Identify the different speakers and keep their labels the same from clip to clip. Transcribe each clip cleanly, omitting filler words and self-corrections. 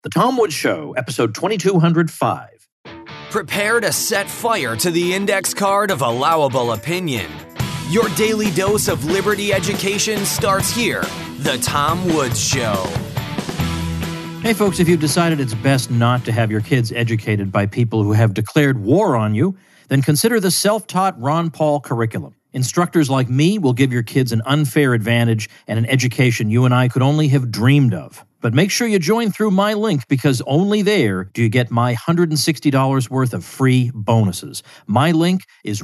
Speaker 1: The Tom Woods Show, episode 2205.
Speaker 2: Prepare to set fire to the index card of allowable opinion. Your daily dose of liberty education starts here. The Tom Woods Show.
Speaker 1: Hey folks, if you've decided it's best not to have your kids educated by people who have declared war on you, then consider the self-taught Ron Paul curriculum. Instructors like me will give your kids an unfair advantage and an education you and I could only have dreamed of. But make sure you join through my link, because only there do you get my $160 worth of free bonuses. My link is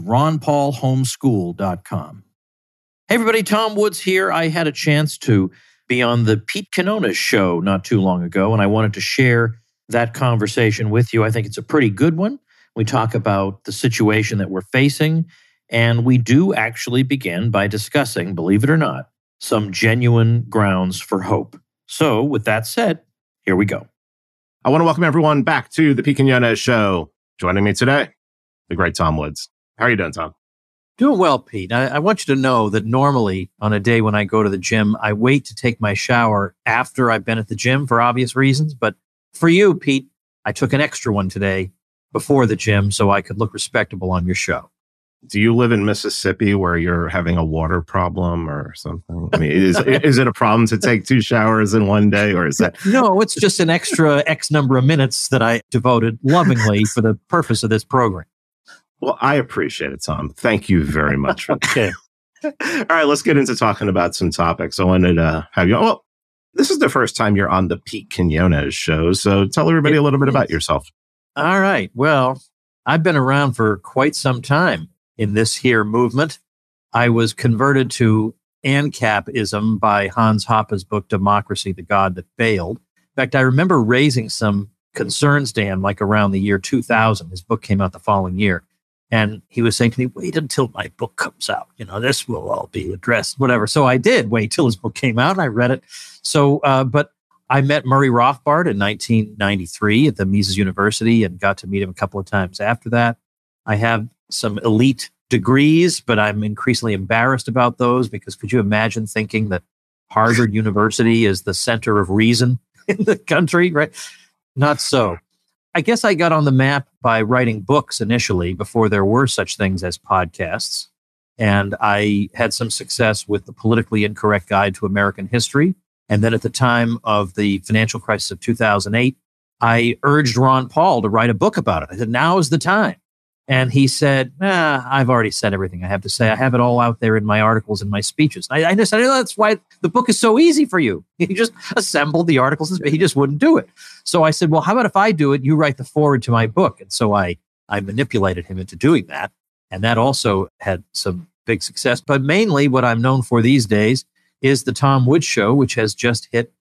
Speaker 1: ronpaulhomeschool.com. Hey everybody, Tom Woods here. I had a chance to be on the Pete Quinones show not too long ago, and I wanted to share that conversation with you. I think it's a pretty good one. We talk about the situation that we're facing, and we do actually begin by discussing, believe it or not, some genuine grounds for hope. So, with that said, here we go.
Speaker 3: I want to welcome everyone back to the Pete Quinones show. Joining me today, the great Tom Woods. How are you doing, Tom?
Speaker 1: Doing well, Pete. I want you to know that normally on a day when I go to the gym, I wait to take my shower after I've been at the gym for obvious reasons. But for you, Pete, I took an extra one today before the gym so I could look respectable on your show.
Speaker 3: Do you live in Mississippi where you're having a water problem or something? I mean, is it a problem to take 2 showers in one day, or is that?
Speaker 1: No, it's just an extra X number of minutes that I devoted lovingly for the purpose of this program.
Speaker 3: Well, I appreciate it, Tom. Thank you very much.
Speaker 1: Okay.
Speaker 3: All right, let's get into talking about some topics. I wanted to have you. Well, this is the first time you're on the Pete Quinones show, so tell everybody a little bit about yourself.
Speaker 1: All right. Well, I've been around for quite some time in this here movement. I was converted to ANCAPism by Hans Hoppe's book, Democracy, the God That Failed. In fact, I remember raising some concerns to him like around the year 2000. His book came out the following year. And he was saying to me, wait until my book comes out. You know, this will all be addressed, whatever. So I did wait till his book came out and I read it. So, but I met Murray Rothbard in 1993 at the Mises University and got to meet him a couple of times after that. I have some elite degrees, but I'm increasingly embarrassed about those, because could you imagine thinking that Harvard University is the center of reason in the country, right? Not so. I guess I got on the map by writing books initially before there were such things as podcasts. And I had some success with The Politically Incorrect Guide to American History. And then at the time of the financial crisis of 2008, I urged Ron Paul to write a book about it. I said, now is the time. And he said, I've already said everything I have to say. I have it all out there in my articles and my speeches. I just said, that's why the book is so easy for you. He just assembled the articles. He just wouldn't do it. So I said, well, how about if I do it? You write the foreword to my book. And so I manipulated him into doing that. And that also had some big success. But mainly what I'm known for these days is the Tom Woods Show, which has just hit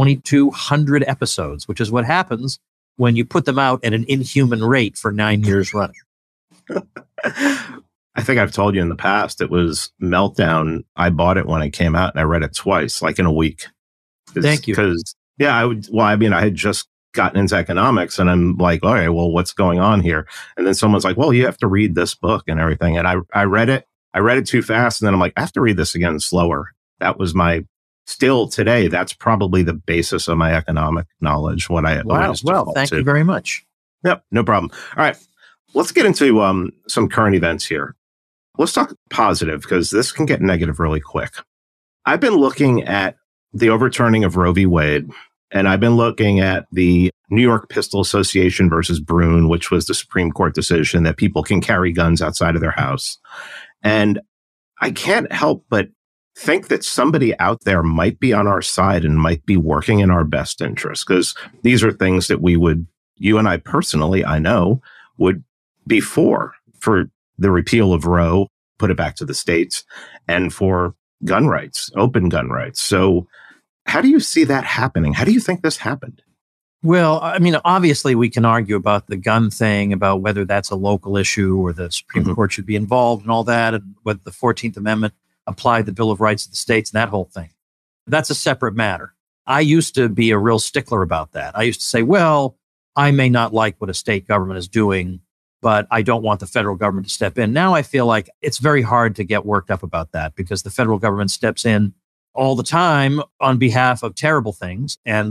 Speaker 1: 2,200 episodes, which is what happens when you put them out at an inhuman rate for 9 years running.
Speaker 3: I think I've told you in the past, it was Meltdown. I bought it when it came out and I read it twice, like in a week.
Speaker 1: Thank you.
Speaker 3: Because, I had just gotten into economics and I'm like, all right, well, what's going on here? And then someone's like, well, you have to read this book and everything. And I read it. I read it too fast. And then I'm like, I have to read this again slower. That was still today, that's probably the basis of my economic knowledge. What I
Speaker 1: thank you very much.
Speaker 3: Yep, no problem. All right. Let's get into some current events here. Let's talk positive, because this can get negative really quick. I've been looking at the overturning of Roe v. Wade, and I've been looking at the New York Pistol Association versus Brune, which was the Supreme Court decision that people can carry guns outside of their house. And I can't help but think that somebody out there might be on our side and might be working in our best interest, because these are things that you and I personally, I know, would be for the repeal of Roe, put it back to the states, and for gun rights, open gun rights. So how do you see that happening? How do you think this happened?
Speaker 1: Well, I mean, obviously we can argue about the gun thing, about whether that's a local issue or the Supreme Court should be involved and all that, and whether the 14th Amendment applied the Bill of Rights of the states and that whole thing. That's a separate matter. I used to be a real stickler about that. I used to say, well, I may not like what a state government is doing, but I don't want the federal government to step in. Now I feel like it's very hard to get worked up about that, because the federal government steps in all the time on behalf of terrible things. And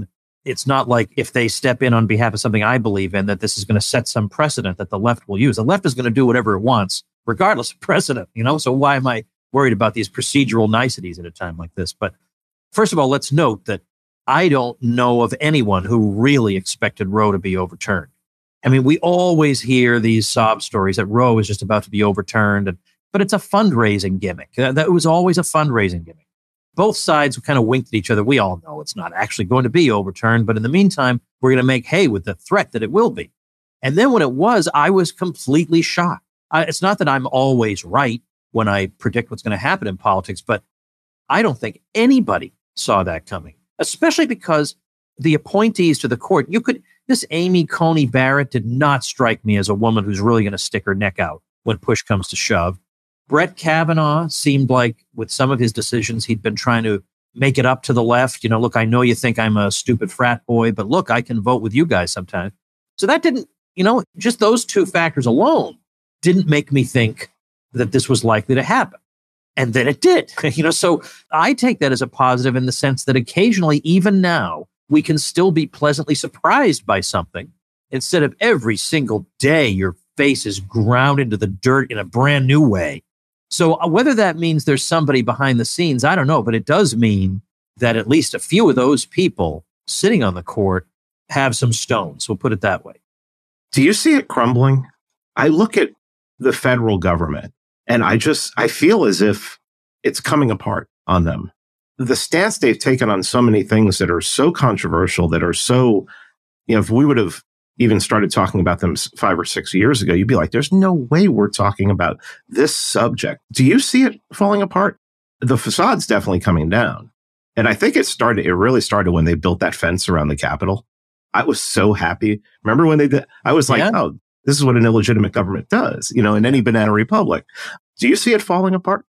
Speaker 1: It's not like if they step in on behalf of something I believe in, that this is going to set some precedent that the left will use. The left is going to do whatever it wants, regardless of precedent, So why am I worried about these procedural niceties at a time like this? But first of all, let's note that I don't know of anyone who really expected Roe to be overturned. I mean, we always hear these sob stories that Roe is just about to be overturned, but it's a fundraising gimmick. That was always a fundraising gimmick. Both sides kind of winked at each other. We all know it's not actually going to be overturned, but in the meantime, we're going to make hay with the threat that it will be. And then when it was, I was completely shocked. It's not that I'm always right when I predict what's going to happen in politics, but I don't think anybody saw that coming, especially because the appointees to the court, this Amy Coney Barrett did not strike me as a woman who's really going to stick her neck out when push comes to shove. Brett Kavanaugh seemed like with some of his decisions, he'd been trying to make it up to the left. Look, I know you think I'm a stupid frat boy, but look, I can vote with you guys sometimes. So that didn't, just those two factors alone didn't make me think that this was likely to happen. And then it did, so I take that as a positive in the sense that occasionally, even now, we can still be pleasantly surprised by something instead of every single day your face is ground into the dirt in a brand new way. So whether that means there's somebody behind the scenes, I don't know, but it does mean that at least a few of those people sitting on the court have some stones. We'll put it that way.
Speaker 3: Do you see it crumbling? I look at the federal government and I feel as if it's coming apart on them. The stance they've taken on so many things that are so controversial, that are so, if we would have even started talking about them 5 or 6 years ago, you'd be like, there's no way we're talking about this subject. Do you see it falling apart? The facade's definitely coming down. And I think it really started when they built that fence around the Capitol. I was so happy. Remember when they did? I was like, oh, this is what an illegitimate government does, in any banana republic. Do you see it falling apart?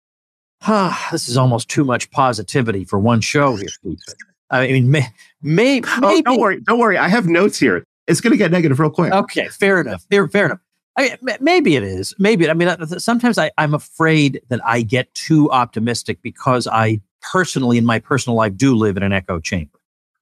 Speaker 1: This is almost too much positivity for one show here, Steve. I mean, maybe.
Speaker 3: Oh, don't worry. I have notes here. It's going to get negative real quick.
Speaker 1: Okay, fair enough. Fair enough. Maybe it is. Maybe. Sometimes I'm afraid that I get too optimistic because I personally, in my personal life, do live in an echo chamber.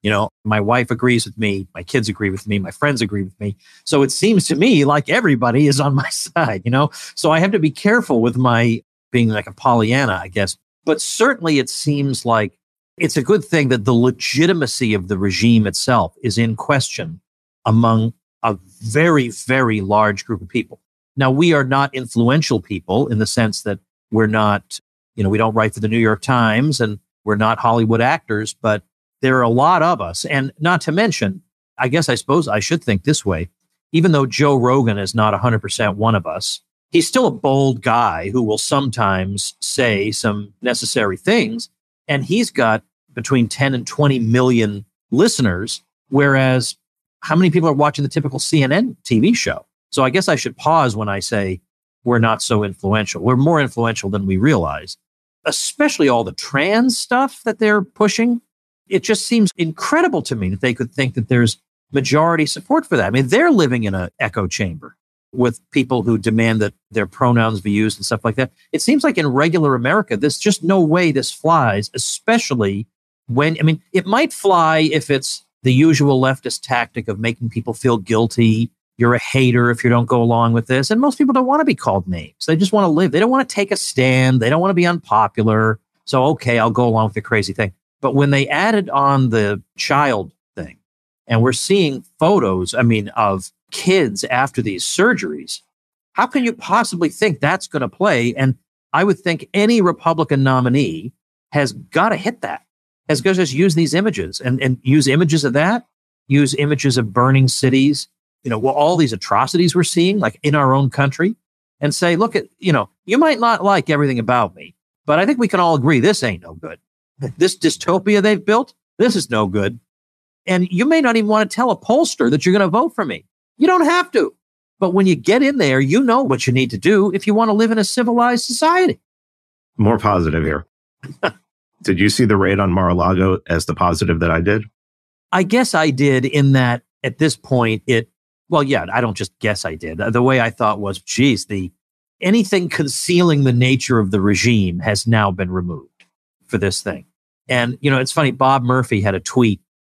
Speaker 1: My wife agrees with me. My kids agree with me. My friends agree with me. So it seems to me like everybody is on my side, So I have to be careful with my being like a Pollyanna, I guess. But certainly it seems like it's a good thing that the legitimacy of the regime itself is in question among a very, very large group of people. Now, we are not influential people in the sense that we're not, we don't write for the New York Times and we're not Hollywood actors, but there are a lot of us. And not to mention, I suppose I should think this way, even though Joe Rogan is not 100% one of us, he's still a bold guy who will sometimes say some necessary things. And he's got between 10 and 20 million listeners, whereas how many people are watching the typical CNN TV show? So I guess I should pause when I say we're not so influential. We're more influential than we realize, especially all the trans stuff that they're pushing. It just seems incredible to me that they could think that there's majority support for that. I mean, they're living in an echo chamber with people who demand that their pronouns be used and stuff like that. It seems like in regular America, there's just no way this flies, especially when, it might fly if it's the usual leftist tactic of making people feel guilty. You're a hater if you don't go along with this. And most people don't want to be called names. They just want to live. They don't want to take a stand. They don't want to be unpopular. So, okay, I'll go along with the crazy thing. But when they added on the child thing, and we're seeing photos, of kids after these surgeries, how can you possibly think that's going to play? And I would think any Republican nominee has got to hit that. Has got to just use these images and use images of that, use images of burning cities, all these atrocities we're seeing, like in our own country, and say, look at, you might not like everything about me, but I think we can all agree this ain't no good. This dystopia they've built, this is no good. And you may not even want to tell a pollster that you're going to vote for me. You don't have to. But when you get in there, you know what you need to do if you want to live in a civilized society.
Speaker 3: More positive here. Did you see the raid on Mar-a-Lago as the positive that I did?
Speaker 1: I guess I did, in that at this point, I don't just guess I did. The way I thought was, anything concealing the nature of the regime has now been removed for this thing. And, it's funny, Bob Murphy had a tweet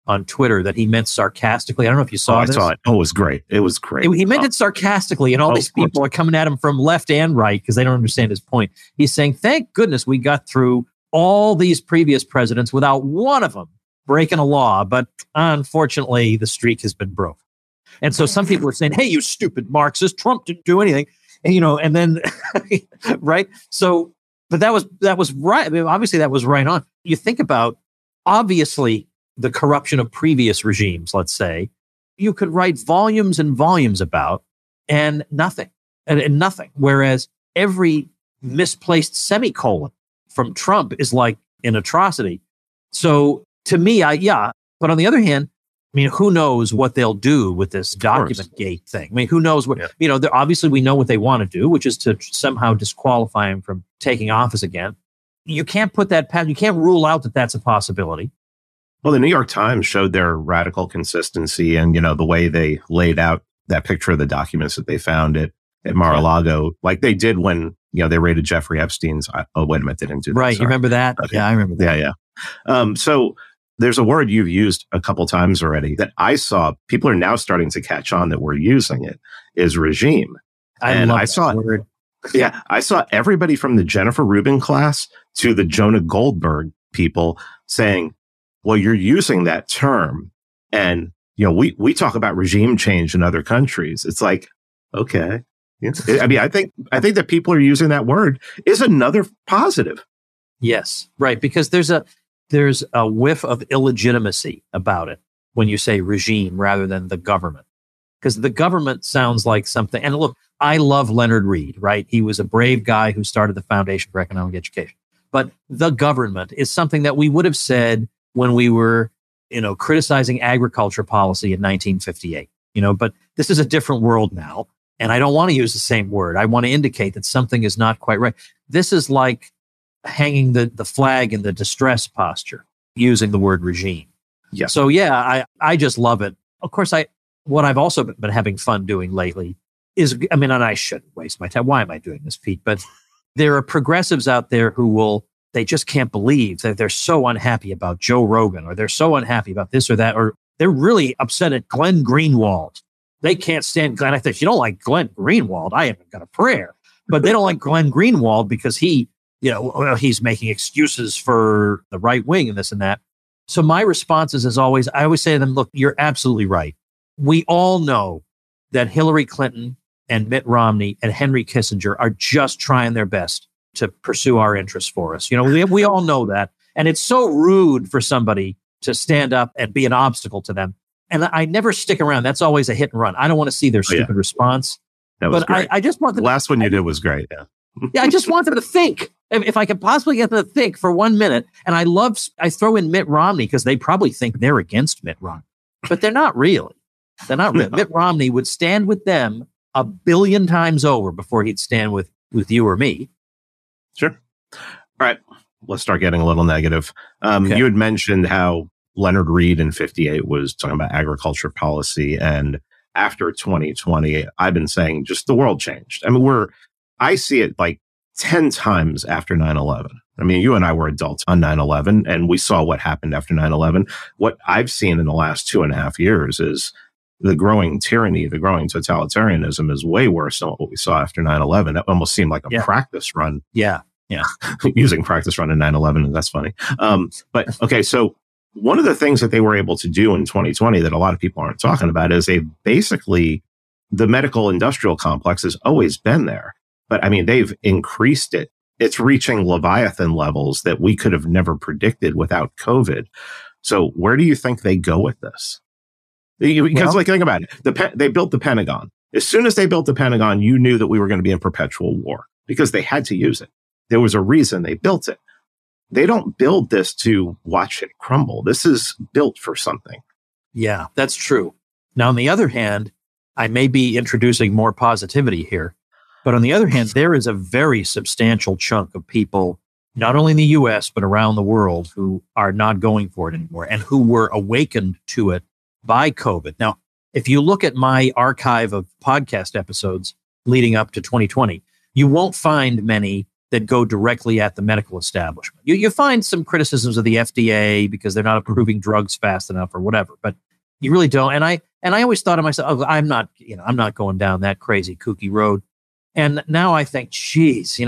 Speaker 1: on Twitter that he meant sarcastically. I don't know if you saw this.
Speaker 3: I saw it. Oh, it was great. It was great.
Speaker 1: He meant it sarcastically, and all these people are coming at him from left and right because they don't understand his point. He's saying, thank goodness we got through all these previous presidents without one of them breaking a law. But unfortunately, the streak has been broken. And so some people are saying, hey, you stupid Marxist, Trump didn't do anything. And, and then, right? So, but that was right. I mean, obviously, that was right on. You think about, obviously, the corruption of previous regimes, let's say, you could write volumes and volumes about and nothing, and nothing. Whereas every misplaced semicolon from Trump is like an atrocity. So to me, but on the other hand, I mean, who knows what they'll do with this document gate thing? I mean, who knows what, obviously we know what they want to do, which is to somehow disqualify him from taking office again. You can't put that past, you can't rule out that that's a possibility.
Speaker 3: Well, the New York Times showed their radical consistency and, the way they laid out that picture of the documents that they found at Mar-a-Lago, like they did when, they raided Jeffrey Epstein's. Oh, wait a minute, they didn't do that.
Speaker 1: Right. Sorry. You remember that? Okay. Yeah, I remember that.
Speaker 3: Yeah. So there's a word you've used a couple times already that I saw people are now starting to catch on that we're using it is regime. I saw word. Yeah. I saw everybody from the Jennifer Rubin class to the Jonah Goldberg people saying, well, you're using that term. And, we talk about regime change in other countries. It's like, okay. I mean, I think that people are using that word is another positive.
Speaker 1: Yes. Right. Because there's a whiff of illegitimacy about it when you say regime rather than the government. Because the government sounds like something. And look, I love Leonard Read, right? He was a brave guy who started the Foundation for Economic Education. But the government is something that we would have said when we were, criticizing agriculture policy in 1958, but this is a different world now. And I don't want to use the same word. I want to indicate that something is not quite right. This is like hanging the flag in the distress posture, using the word regime.
Speaker 3: Yeah.
Speaker 1: So yeah, I just love it. Of course, what I've also been having fun doing lately is, and I shouldn't waste my time. Why am I doing this, Pete? But there are progressives out there who they just can't believe that they're so unhappy about Joe Rogan, or they're so unhappy about this or that, or they're really upset at Glenn Greenwald. They can't stand Glenn. I think if you don't like Glenn Greenwald, I haven't got a prayer. But they don't like Glenn Greenwald because he's making excuses for the right wing and this and that. So my response is, as always, I always say to them, look, you're absolutely right. We all know that Hillary Clinton and Mitt Romney and Henry Kissinger are just trying their best to pursue our interests for us. We all know that. And it's so rude for somebody to stand up and be an obstacle to them. And I never stick around. That's always a hit and run. I don't want to see their stupid response.
Speaker 3: That was great.
Speaker 1: I just want them.
Speaker 3: The last one you did was great. Yeah.
Speaker 1: Yeah. I just want them to think. If I could possibly get them to think for 1 minute. And I throw in Mitt Romney because they probably think they're against Mitt Romney, but they're not really. They're not really. No. Mitt Romney would stand with them 1 billion times over before he'd stand with you or me.
Speaker 3: Sure. All right. Let's start getting a little negative. Okay. You had mentioned how Leonard Read in 58 was talking about agriculture policy. And after 2020, I've been saying just the world changed. I mean, I see it like 10 times after 9/11. I mean, you and I were adults on 9/11 and we saw what happened after 9/11. What I've seen in the last 2.5 years is the growing tyranny, the growing totalitarianism is way worse than what we saw after 9/11. That almost seemed like a practice run.
Speaker 1: Yeah. Yeah.
Speaker 3: Using practice run in 9/11. That's funny. But okay. So one of the things that they were able to do in 2020 that a lot of people aren't talking about is the medical industrial complex has always been there. But I mean, they've increased it. It's reaching Leviathan levels that we could have never predicted without COVID. So where do you think they go with this? Because think about it. They built the Pentagon. As soon as they built the Pentagon, you knew that we were going to be in perpetual war because they had to use it. There was a reason they built it. They don't build this to watch it crumble. This is built for something.
Speaker 1: Yeah, that's true. Now, on the other hand, I may be introducing more positivity here, but on the other hand, there is a very substantial chunk of people, not only in the US, but around the world, who are not going for it anymore and who were awakened to it by COVID. Now, if you look at my archive of podcast episodes leading up to 2020, you won't find many that go directly at the medical establishment. You find some criticisms of the FDA because they're not approving drugs fast enough or whatever, but you really don't. And I always thought to myself, I'm not going down that crazy kooky road. And now I think, geez,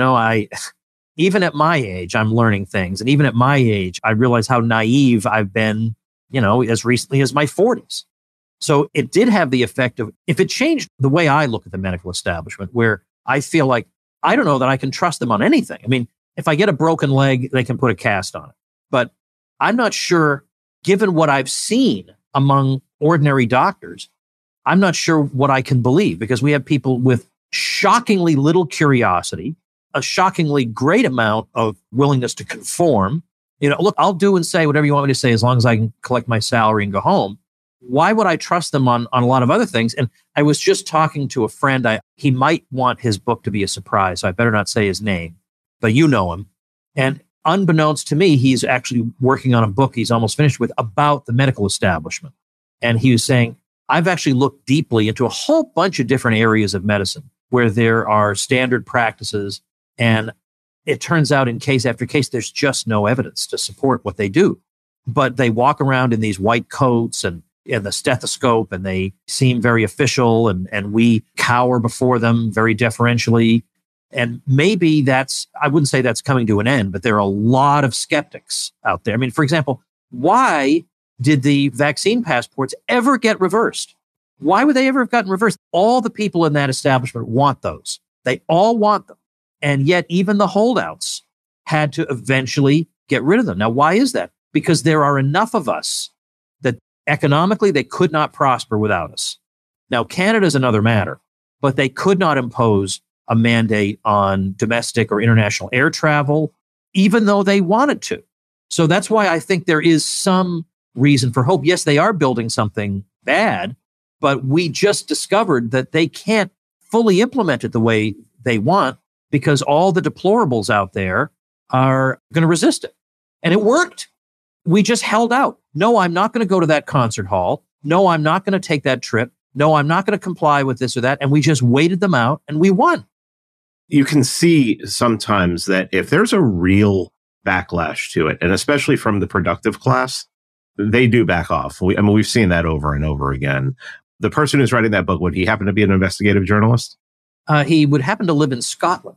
Speaker 1: even at my age, I'm learning things. And even at my age, I realize how naive I've been, as recently as my 40s. So it did have the effect of, if it changed the way I look at the medical establishment, where I feel like, I don't know that I can trust them on anything. I mean, if I get a broken leg, they can put a cast on it. But I'm not sure, given what I've seen among ordinary doctors, I'm not sure what I can believe, because we have people with shockingly little curiosity, a shockingly great amount of willingness to conform. Look, I'll do and say whatever you want me to say as long as I can collect my salary and go home. Why would I trust them on a lot of other things? And I was just talking to a friend. He might want his book to be a surprise, so I better not say his name, but you know him. And unbeknownst to me, he's actually working on a book he's almost finished with about the medical establishment. And he was saying, I've actually looked deeply into a whole bunch of different areas of medicine where there are standard practices. And it turns out in case after case, there's just no evidence to support what they do. But they walk around in these white coats and the stethoscope, and they seem very official, and we cower before them very deferentially. And maybe I wouldn't say that's coming to an end, but there are a lot of skeptics out there. I mean, for example, why did the vaccine passports ever get reversed? Why would they ever have gotten reversed? All the people in that establishment want those. They all want them. And yet even the holdouts had to eventually get rid of them. Now, why is that? Because there are enough of us that economically they could not prosper without us. Now, Canada's another matter, but they could not impose a mandate on domestic or international air travel, even though they wanted to. So that's why I think there is some reason for hope. Yes, they are building something bad, but we just discovered that they can't fully implement it the way they want, because all the deplorables out there are going to resist it. And it worked. We just held out. No, I'm not going to go to that concert hall. No, I'm not going to take that trip. No, I'm not going to comply with this or that. And we just waited them out and we won.
Speaker 3: You can see sometimes that if there's a real backlash to it, and especially from the productive class, they do back off. We've seen that over and over again. The person who's writing that book, would he happen to be an investigative journalist?
Speaker 1: He would happen to live in Scotland.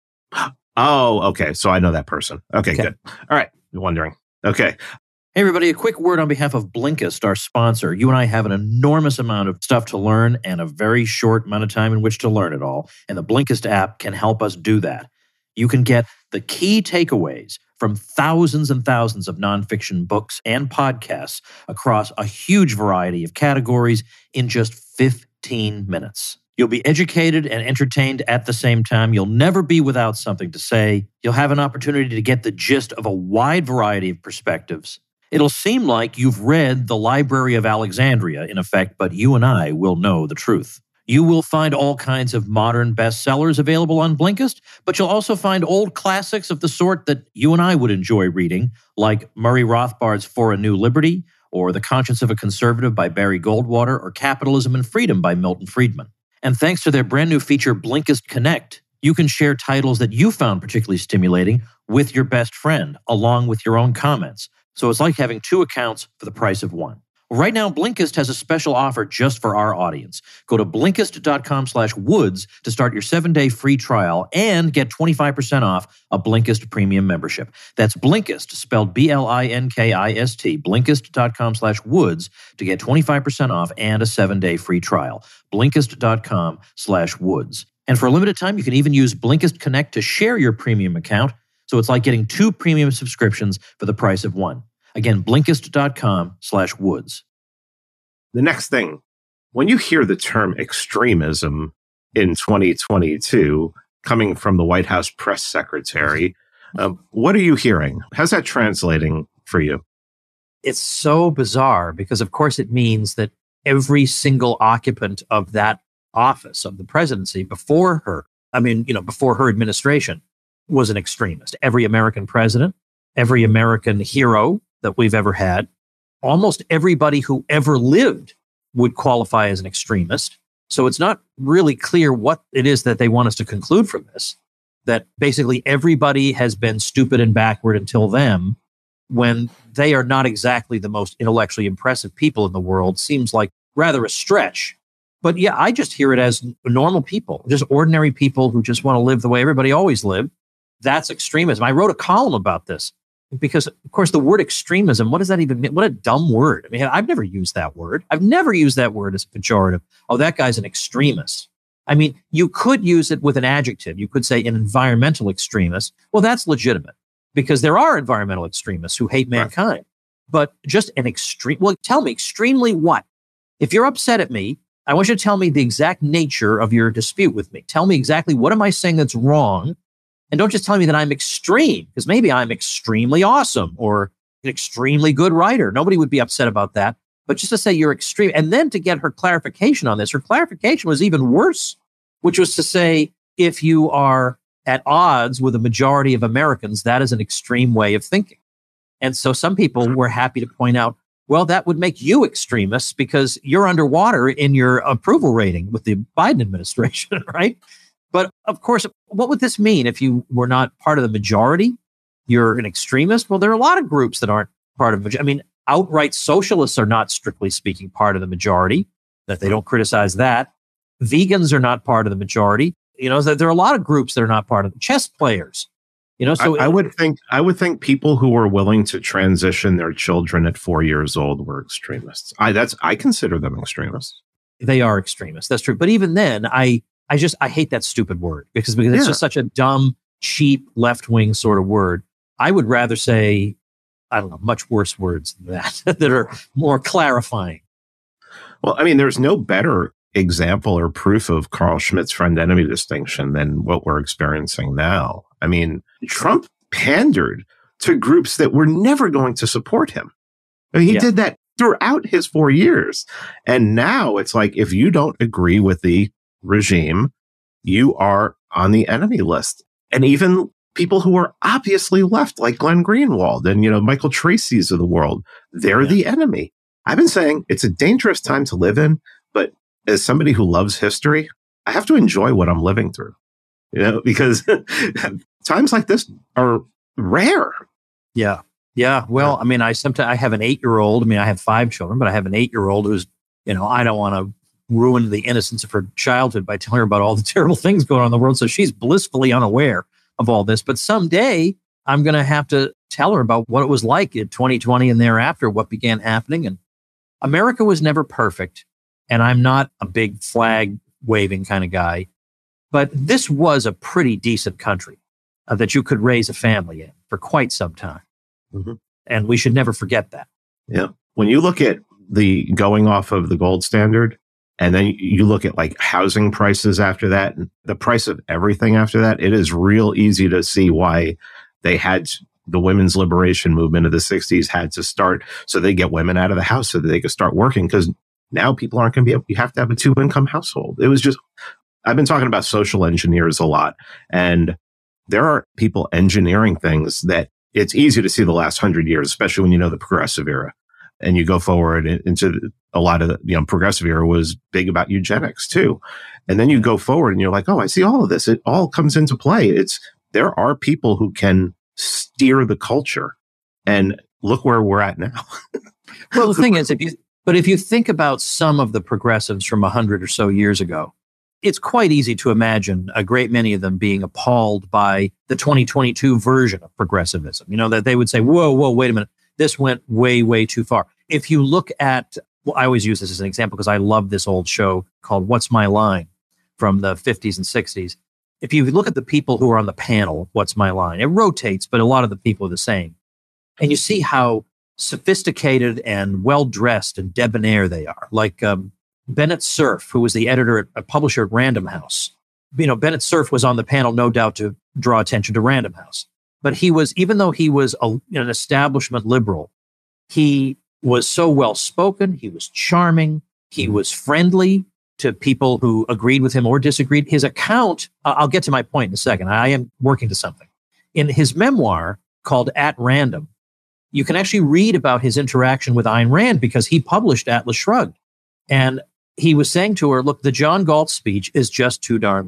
Speaker 3: Oh, okay. So I know that person. Okay, good. All right. Wondering. Okay.
Speaker 1: Hey, everybody, a quick word on behalf of Blinkist, our sponsor. You and I have an enormous amount of stuff to learn and a very short amount of time in which to learn it all. And the Blinkist app can help us do that. You can get the key takeaways from thousands and thousands of nonfiction books and podcasts across a huge variety of categories in just 15 minutes. You'll be educated and entertained at the same time. You'll never be without something to say. You'll have an opportunity to get the gist of a wide variety of perspectives. It'll seem like you've read the Library of Alexandria, in effect, but you and I will know the truth. You will find all kinds of modern bestsellers available on Blinkist, but you'll also find old classics of the sort that you and I would enjoy reading, like Murray Rothbard's For a New Liberty, or The Conscience of a Conservative by Barry Goldwater, or Capitalism and Freedom by Milton Friedman. And thanks to their brand new feature, Blinkist Connect, you can share titles that you found particularly stimulating with your best friend, along with your own comments. So it's like having two accounts for the price of one. Right now, Blinkist has a special offer just for our audience. Go to Blinkist.com/woods to start your 7-day free trial and get 25% off a Blinkist premium membership. That's Blinkist, spelled Blinkist, Blinkist.com/woods to get 25% off and a 7-day free trial. Blinkist.com/woods. And for a limited time, you can even use Blinkist Connect to share your premium account. So it's like getting 2 premium subscriptions for the price of one. Again, Blinkist.com/woods.
Speaker 3: The next thing, when you hear the term extremism in 2022 coming from the White House press secretary, what are you hearing? How's that translating for you?
Speaker 1: It's so bizarre because, of course, it means that every single occupant of that office, of the presidency before her administration, was an extremist. Every American president, every American hero that we've ever had, almost everybody who ever lived would qualify as an extremist. So it's not really clear what it is that they want us to conclude from this. that basically everybody has been stupid and backward until them, when they are not exactly the most intellectually impressive people in the world, seems like rather a stretch. But yeah, I just hear it as normal people, just ordinary people who just want to live the way everybody always lived. That's extremism. I wrote a column about this because, of course, the word extremism, what does that even mean? What a dumb word. I mean, I've never used that word. I've never used that word as a pejorative. Oh, that guy's an extremist. I mean, you could use it with an adjective. You could say an environmental extremist. Well, that's legitimate because there are environmental extremists who hate mankind. Right. But just an extreme, well, tell me, extremely what? If you're upset at me, I want you to tell me the exact nature of your dispute with me. Tell me exactly what am I saying that's wrong? And don't just tell me that I'm extreme, because maybe I'm extremely awesome or an extremely good writer. Nobody would be upset about that. But just to say you're extreme, and then to get her clarification on this, her clarification was even worse, which was to say, if you are at odds with a majority of Americans, that is an extreme way of thinking. And so some people were happy to point out, well, that would make you extremists because you're underwater in your approval rating with the Biden administration, right? But of course, what would this mean if you were not part of the majority? You're an extremist? Well, there are a lot of groups that aren't part of it. I mean, outright socialists are not, strictly speaking, part of the majority, that they don't criticize that. Vegans are not part of the majority. You know, there are a lot of groups that are not part of it. Chess players. You know, so
Speaker 3: I would think people who were willing to transition their children at 4 years old were extremists. I consider them extremists.
Speaker 1: They are extremists. That's true. But even then, I hate that stupid word because it's just such a dumb, cheap, left-wing sort of word. I would rather say, I don't know, much worse words than that that are more clarifying.
Speaker 3: Well, I mean, there's no better example or proof of Carl Schmitt's friend-enemy distinction than what we're experiencing now. I mean, Trump pandered to groups that were never going to support him. I mean, he did that throughout his 4 years. And now it's like, if you don't agree with the regime, you are on the enemy list. And even people who are obviously left, like Glenn Greenwald and, Michael Tracy's of the world, they're the enemy. I've been saying it's a dangerous time to live in, but as somebody who loves history, I have to enjoy what I'm living through, because times like this are rare.
Speaker 1: Yeah. Yeah. Well, I mean, I have an 8-year-old. I mean, I have 5 children, but I have an 8-year-old who's, I don't want to ruin the innocence of her childhood by telling her about all the terrible things going on in the world. So she's blissfully unaware of all this. But someday I'm going to have to tell her about what it was like in 2020 and thereafter, what began happening. And America was never perfect. And I'm not a big flag waving kind of guy, but this was a pretty decent country that you could raise a family in for quite some time. Mm-hmm. And we should never forget that.
Speaker 3: Yeah. When you look at the going off of the gold standard, and then you look at like housing prices after that, and the price of everything after that, it is real easy to see why they had the women's liberation movement of the 60s had to start so they get women out of the house so that they could start working, because now people aren't going to be able, you have to have a 2-income household. It was just, I've been talking about social engineers a lot, and there are people engineering things that it's easy to see the last 100 years, especially when you know the progressive era. And you go forward into a lot of the progressive era was big about eugenics too. And then you go forward and you're like, oh, I see all of this. It all comes into play. There are people who can steer the culture, and look where we're at now.
Speaker 1: Well, the thing is, if you think about some of the progressives from 100 or so years ago, it's quite easy to imagine a great many of them being appalled by the 2022 version of progressivism. That they would say, whoa, wait a minute. This went way, way too far. If you look at, I always use this as an example because I love this old show called What's My Line from the 50s and 60s. If you look at the people who are on the panel, What's My Line? It rotates, but a lot of the people are the same. And you see how sophisticated and well-dressed and debonair they are. Like Bennett Cerf, who was the editor, a publisher at Random House. Bennett Cerf was on the panel, no doubt, to draw attention to Random House. But he was, even though he was an establishment liberal, he was so well-spoken, he was charming, he was friendly to people who agreed with him or disagreed. His account, I'll get to my point in a second. I am working to something. In his memoir called At Random, you can actually read about his interaction with Ayn Rand because he published Atlas Shrugged. And he was saying to her, look, the John Galt speech is just too darn long.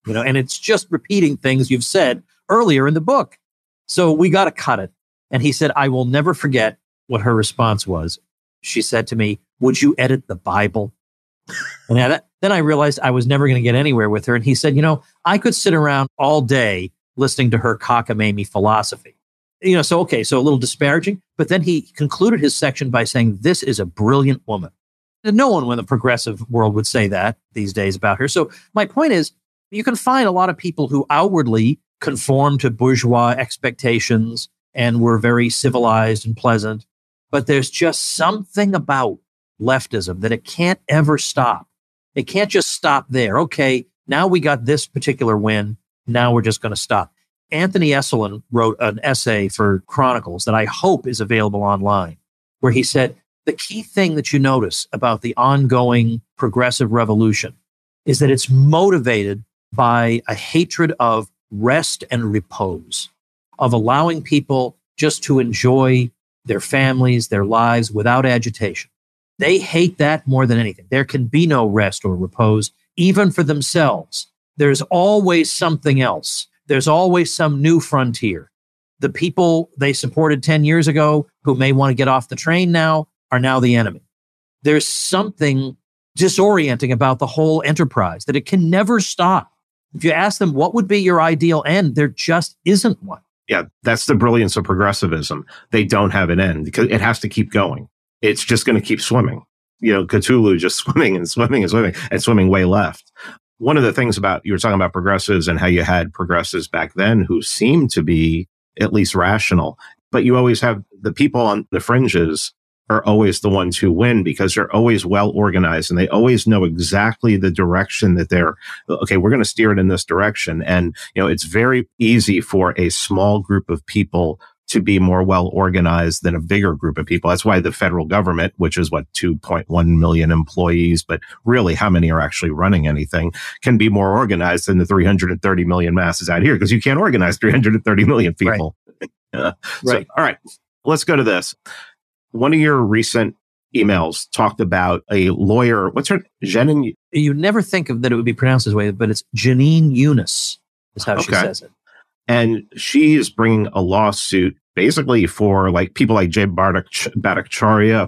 Speaker 1: and it's just repeating things you've said earlier in the book. So we got to cut it. And he said, I will never forget what her response was. She said to me, would you edit the Bible? And then I realized I was never going to get anywhere with her. And he said, I could sit around all day listening to her cockamamie philosophy. So a little disparaging. But then he concluded his section by saying, this is a brilliant woman. And no one in the progressive world would say that these days about her. So my point is, you can find a lot of people who outwardly conform to bourgeois expectations and were very civilized and pleasant. But there's just something about leftism that it can't ever stop. It can't just stop there. Okay, now we got this particular win. Now we're just going to stop. Anthony Esolen wrote an essay for Chronicles that I hope is available online, where he said, the key thing that you notice about the ongoing progressive revolution is that it's motivated by a hatred of rest and repose, of allowing people just to enjoy their families, their lives without agitation. They hate that more than anything. There can be no rest or repose, even for themselves. There's always something else. There's always some new frontier. The people they supported 10 years ago who may want to get off the train now are now the enemy. There's something disorienting about the whole enterprise that it can never stop. If you ask them, what would be your ideal end? There just isn't one.
Speaker 3: Yeah, that's the brilliance of progressivism. They don't have an end because it has to keep going. It's just going to keep swimming. Cthulhu just swimming and swimming and swimming and swimming way left. One of the things you were talking about progressives and how you had progressives back then who seemed to be at least rational, but you always have the people on the fringes are always the ones who win because they're always well organized and they always know exactly the direction that we're going to steer it in this direction. And, it's very easy for a small group of people to be more well organized than a bigger group of people. That's why the federal government, which is 2.1 million employees, but really how many are actually running anything, can be more organized than the 330 million masses out here because you can't organize 330 million people.
Speaker 1: Right.
Speaker 3: So, all right, let's go to this. One of your recent emails talked about a lawyer. What's her? Jenin?
Speaker 1: You never think of that it would be pronounced this way, but it's Janine Eunice is how she says it.
Speaker 3: And she is bringing a lawsuit basically for people like Jay Bhattacharya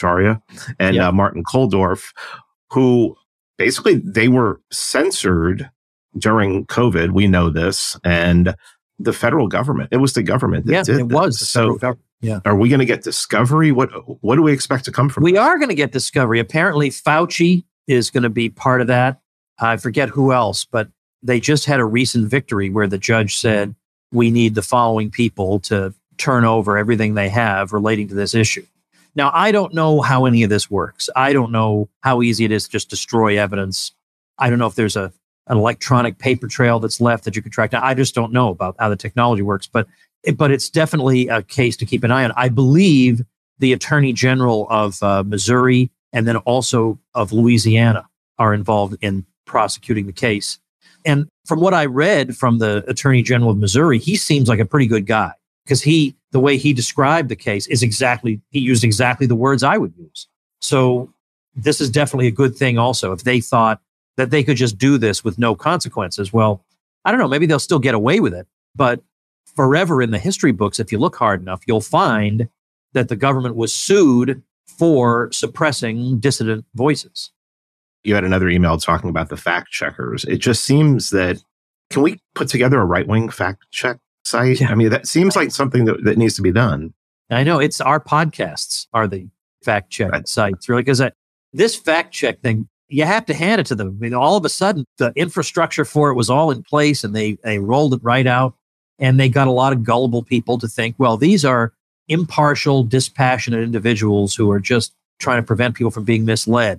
Speaker 3: and Martin Kulldorff, who basically they were censored during COVID. We know this. And the federal government, it was the government that did
Speaker 1: it was the federal
Speaker 3: so
Speaker 1: government. Yeah.
Speaker 3: Are we going to get discovery? What do we expect to come from
Speaker 1: We
Speaker 3: this?
Speaker 1: are going to get discovery. Apparently, Fauci is going to be part of that. I forget who else, but they just had a recent victory where the judge said, we need the following people to turn over everything they have relating to this issue. Now, I don't know how any of this works. I don't know how easy it is to just destroy evidence. I don't know if there's an electronic paper trail that's left that you could track down. I just don't know about how the technology works, but it's definitely a case to keep an eye on. I believe the Attorney General of Missouri and then also of Louisiana are involved in prosecuting the case. And from what I read from the Attorney General of Missouri, he seems like a pretty good guy because the way he described the case is he used exactly the words I would use. So this is definitely a good thing also. If they thought that they could just do this with no consequences, well, I don't know, maybe they'll still get away with it. But forever in the history books, if you look hard enough, you'll find that the government was sued for suppressing dissident voices.
Speaker 3: You had another email talking about the fact checkers. It just seems that, can we put together a right-wing fact check site? Yeah. I mean, that seems like something that needs to be done.
Speaker 1: I know. It's our podcasts are the fact check sites, really, because this fact check thing, you have to hand it to them. All of a sudden, the infrastructure for it was all in place and they rolled it right out. And they got a lot of gullible people to think, well, these are impartial, dispassionate individuals who are just trying to prevent people from being misled.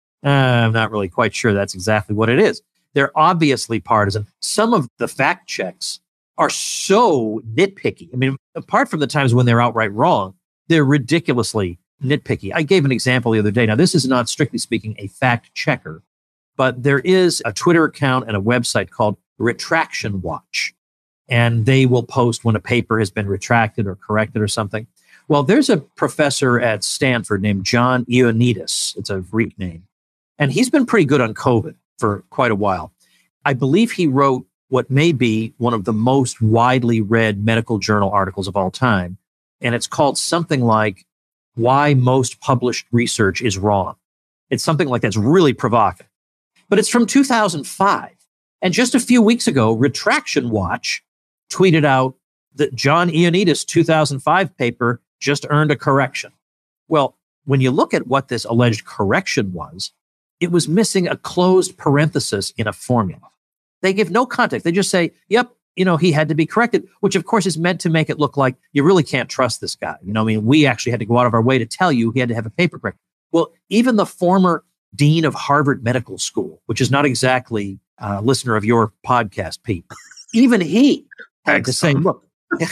Speaker 1: I'm not really quite sure that's exactly what it is. They're obviously partisan. Some of the fact checks are so nitpicky. I mean, apart from the times when they're outright wrong, they're ridiculously nitpicky. I gave an example the other day. Now, this is not strictly speaking a fact checker, but there is a Twitter account and a website called Retraction Watch. And they will post when a paper has been retracted or corrected or something. Well, there's a professor at Stanford named John Ioannidis. It's a Greek name. And he's been pretty good on COVID for quite a while. I believe he wrote what may be one of the most widely read medical journal articles of all time. And it's called something like Why Most Published Research is Wrong. It's something like that's really provocative. But it's from 2005. And just a few weeks ago, Retraction Watch tweeted out that John Ioannidis' 2005 paper just earned a correction. Well, when you look at what this alleged correction was, it was missing a closed parenthesis in a formula. They give no context. They just say, yep, he had to be corrected, which of course is meant to make it look like you really can't trust this guy. We actually had to go out of our way to tell you he had to have a paper correct. Well, even the former dean of Harvard Medical School, which is not exactly a listener of your podcast, Pete, even he had to say, look,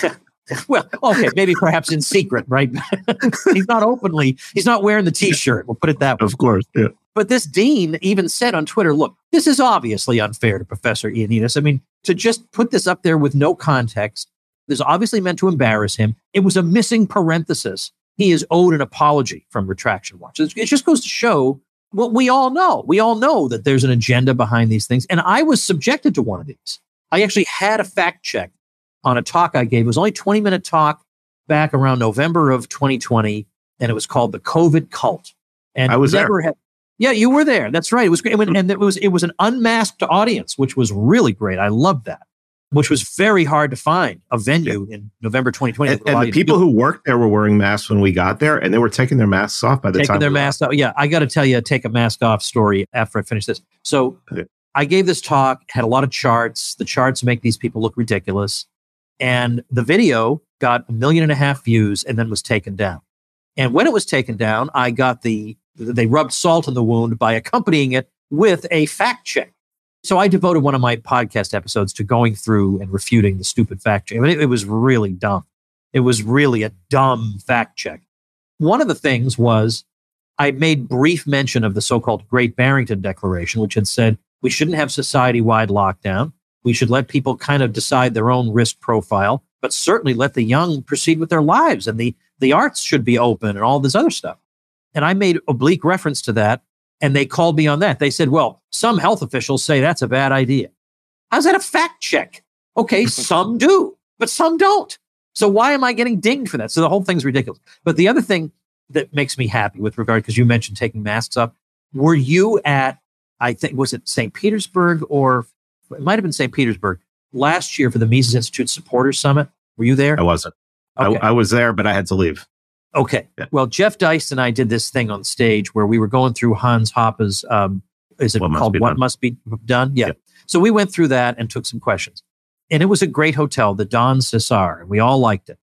Speaker 1: well, okay, maybe perhaps in secret, right? He's not wearing the T-shirt. We'll put it that way.
Speaker 3: Of course, yeah.
Speaker 1: But this dean even said on Twitter, look, this is obviously unfair to Professor Ioannidis. I mean, to just put this up there with no context, this is obviously meant to embarrass him. It was a missing parenthesis. He is owed an apology from Retraction Watch. It just goes to show what we all know. We all know that there's an agenda behind these things. And I was subjected to one of these. I actually had a fact check on a talk I gave. It was only a 20-minute talk back around November of 2020, and it was called The COVID Cult. And
Speaker 3: I was there.
Speaker 1: Yeah, you were there. That's right. It was great. And it was an unmasked audience, which was really great. I loved that, which was very hard to find a venue in November 2020.
Speaker 3: And the people who worked there were wearing masks when we got there, and they were taking their masks off by the time.
Speaker 1: Taking their masks off. Yeah, I got to tell you, take a mask off story after I finish this. So I gave this talk, had a lot of charts. The charts make these people look ridiculous. And the video got 1.5 million views and then was taken down. And when it was taken down, I got they rubbed salt in the wound by accompanying it with a fact check. So I devoted one of my podcast episodes to going through and refuting the stupid fact check. I mean, it was really dumb. It was really a dumb fact check. One of the things was I made brief mention of the so-called Great Barrington Declaration, which had said we shouldn't have society-wide lockdown. We should let people kind of decide their own risk profile, but certainly let the young proceed with their lives, and the arts should be open and all this other stuff. And I made oblique reference to that, and they called me on that. They said, well, some health officials say that's a bad idea. How's that a fact check? Okay, some do, but some don't. So why am I getting dinged for that? So the whole thing's ridiculous. But the other thing that makes me happy with regard, because you mentioned taking masks off, were you at, I think, was it St. Petersburg, or it might have been St. Petersburg, last year for the Mises Institute Supporters Summit? Were you there?
Speaker 3: I wasn't. Okay. I was there, but I had to leave.
Speaker 1: Okay. Yeah. Well, Jeff Deist and I did this thing on stage where we were going through Hans Hoppe's, is it called What Must Be Done? Yeah. So we went through that and took some questions. And it was a great hotel, the Don Cesar, and we all liked it.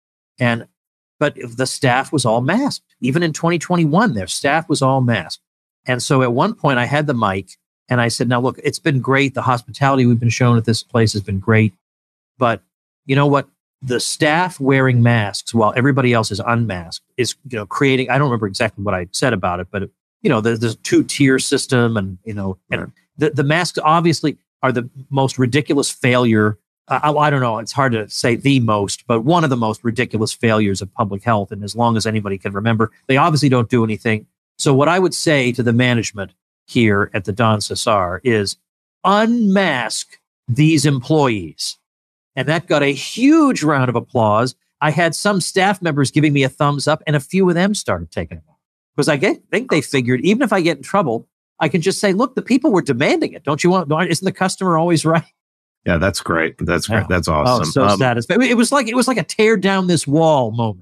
Speaker 1: But the staff was all masked. Even in 2021, their staff was all masked. And so at one point I had the mic and I said, now look, it's been great. The hospitality we've been shown at this place has been great. But you know what? The staff wearing masks while everybody else is unmasked is, creating, I don't remember exactly what I said about it, but there's a 2-tier system, and the masks obviously are the most ridiculous failure. I don't know. It's hard to say the most, but one of the most ridiculous failures of public health. And as long as anybody can remember, they obviously don't do anything. So what I would say to the management here at the Don Cesar is unmask these employees. And that got a huge round of applause. I had some staff members giving me a thumbs up, and a few of them started taking it off. Because I think they figured, even if I get in trouble, I can just say, look, the people were demanding it. Don't you want, isn't the customer always right?
Speaker 3: Yeah, that's great. That's great. That's awesome.
Speaker 1: Oh, so satisfying. It was like a tear down this wall moment.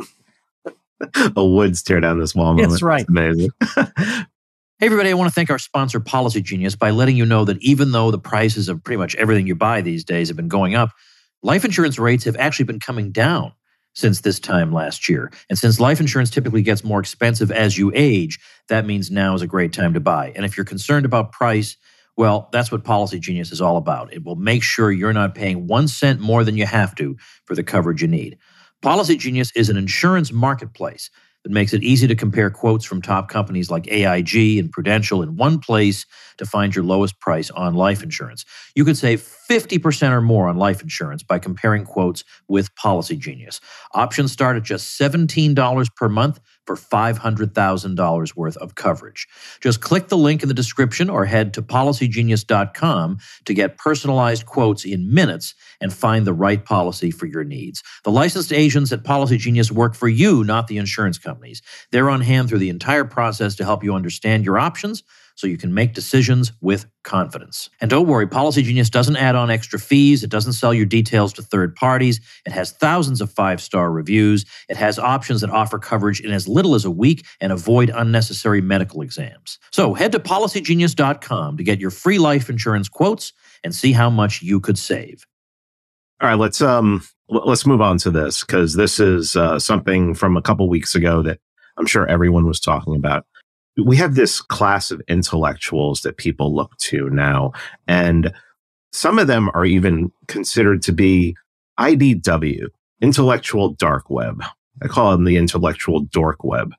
Speaker 3: A Woods tear down this wall moment.
Speaker 1: That's right.
Speaker 3: That's amazing.
Speaker 1: Hey, everybody, I want to thank our sponsor, Policy Genius, by letting you know that even though the prices of pretty much everything you buy these days have been going up, life insurance rates have actually been coming down since this time last year. And since life insurance typically gets more expensive as you age, that means now is a great time to buy. And if you're concerned about price, well, that's what Policy Genius is all about. It will make sure you're not paying 1 cent more than you have to for the coverage you need. Policy Genius is an insurance marketplace that makes it easy to compare quotes from top companies like AIG and Prudential in one place to find your lowest price on life insurance. You could save
Speaker 4: 50% or more on life insurance by comparing quotes with Policy Genius. Options start at just $17 per month for $500,000 worth of coverage. Just click the link in the description or head to policygenius.com to get personalized quotes in minutes and find the right policy for your needs. The licensed agents at Policy Genius work for you, not the insurance companies. They're on hand through the entire process to help you understand your options so you can make decisions with confidence. And don't worry, Policy Genius doesn't add on extra fees. It doesn't sell your details to third parties. It has thousands of 5-star reviews. It has options that offer coverage in as little as a week and avoid unnecessary medical exams. So head to policygenius.com to get your free life insurance quotes and see how much you could save.
Speaker 3: All right, let's move on to this, because this is something from a couple weeks ago that I'm sure everyone was talking about. We have this class of intellectuals that people look to now, and some of them are even considered to be IDW, intellectual dark web. I call them the intellectual dork web.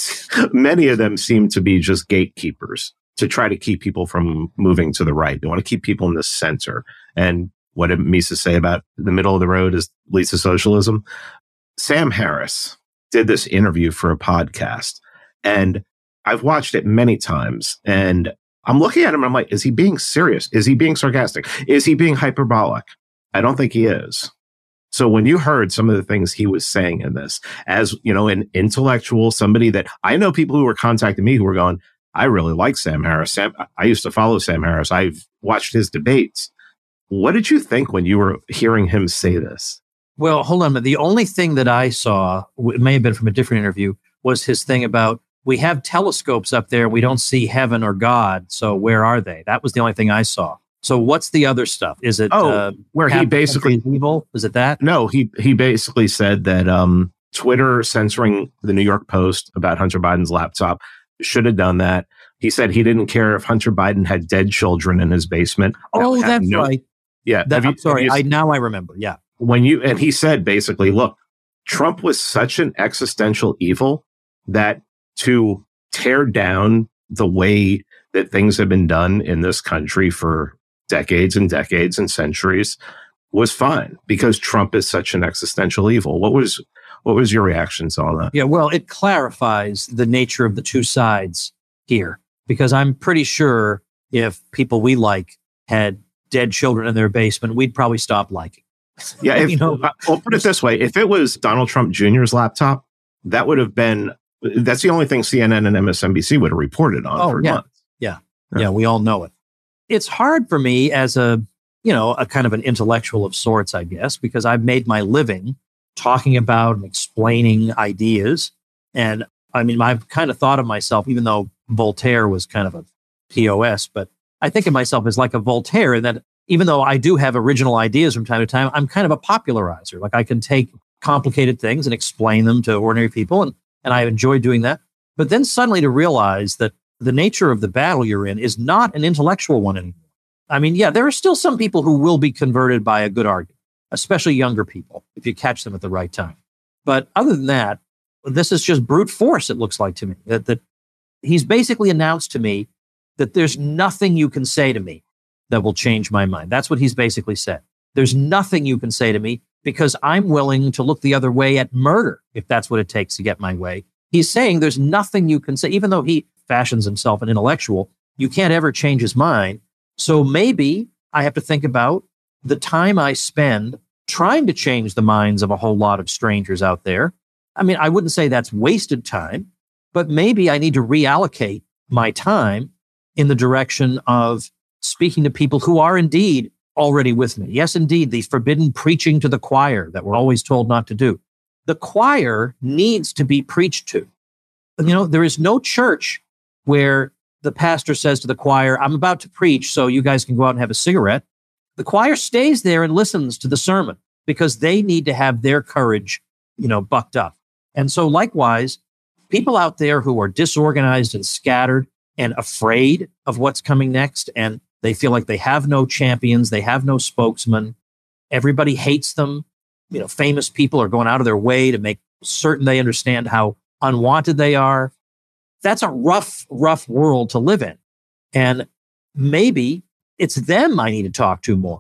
Speaker 3: Many of them seem to be just gatekeepers to try to keep people from moving to the right. They want to keep people in the center. And what did Mises say about the middle of the road is leads to socialism? Sam Harris did this interview for a podcast, and I've watched it many times, and I'm looking at him and I'm like, is he being serious? Is he being sarcastic? Is he being hyperbolic? I don't think he is. So when you heard some of the things he was saying in this, as, you know, an intellectual, somebody that I know people who were contacting me who were going, I really like Sam Harris. I used to follow Sam Harris. I've watched his debates. What did you think when you were hearing him say this?
Speaker 1: Well, hold on. The only thing that I saw, it may have been from a different interview, was his thing about, we have telescopes up there. We don't see heaven or God. So where are they? That was the only thing I saw. So what's the other stuff? Is it
Speaker 3: where he basically
Speaker 1: evil? Is it that?
Speaker 3: No, he basically said that Twitter censoring the New York Post about Hunter Biden's laptop should have done that. He said he didn't care if Hunter Biden had dead children in his basement.
Speaker 1: Oh, that's right.
Speaker 3: Yeah.
Speaker 1: Now I remember. Yeah.
Speaker 3: And he said basically, look, Trump was such an existential evil that to tear down the way that things have been done in this country for decades and decades and centuries was fine, because Trump is such an existential evil. What was your reaction to all that?
Speaker 1: Yeah, well, it clarifies the nature of the two sides here, because I'm pretty sure if people we like had dead children in their basement, we'd probably stop liking.
Speaker 3: Yeah, I'll put it this way. If it was Donald Trump Jr.'s laptop, that would have been, that's the only thing CNN and MSNBC would have reported on for months.
Speaker 1: Yeah, we all know it. It's hard for me as a kind of an intellectual of sorts, I guess, because I've made my living talking about and explaining ideas. And I mean, I've kind of thought of myself, even though Voltaire was kind of a POS, but I think of myself as like a Voltaire, in that even though I do have original ideas from time to time, I'm kind of a popularizer. Like I can take complicated things and explain them to ordinary people. And I enjoy doing that. But then suddenly to realize that the nature of the battle you're in is not an intellectual one anymore. I mean, yeah, there are still some people who will be converted by a good argument, especially younger people, if you catch them at the right time. But other than that, this is just brute force, it looks like to me. That he's basically announced to me that there's nothing you can say to me that will change my mind. That's what he's basically said. There's nothing you can say to me, because I'm willing to look the other way at murder, if that's what it takes to get my way. He's saying there's nothing you can say, even though he fashions himself an intellectual, you can't ever change his mind. So maybe I have to think about the time I spend trying to change the minds of a whole lot of strangers out there. I mean, I wouldn't say that's wasted time, but maybe I need to reallocate my time in the direction of speaking to people who are indeed already with me. Yes, indeed, the forbidden preaching to the choir that we're always told not to do. The choir needs to be preached to. There is no church where the pastor says to the choir, I'm about to preach, so you guys can go out and have a cigarette. The choir stays there and listens to the sermon, because they need to have their courage, bucked up. And so likewise, people out there who are disorganized and scattered and afraid of what's coming next, and they feel like they have no champions, they have no spokesman, everybody hates them. Famous people are going out of their way to make certain they understand how unwanted they are. That's a rough world to live in. And maybe it's them I need to talk to more,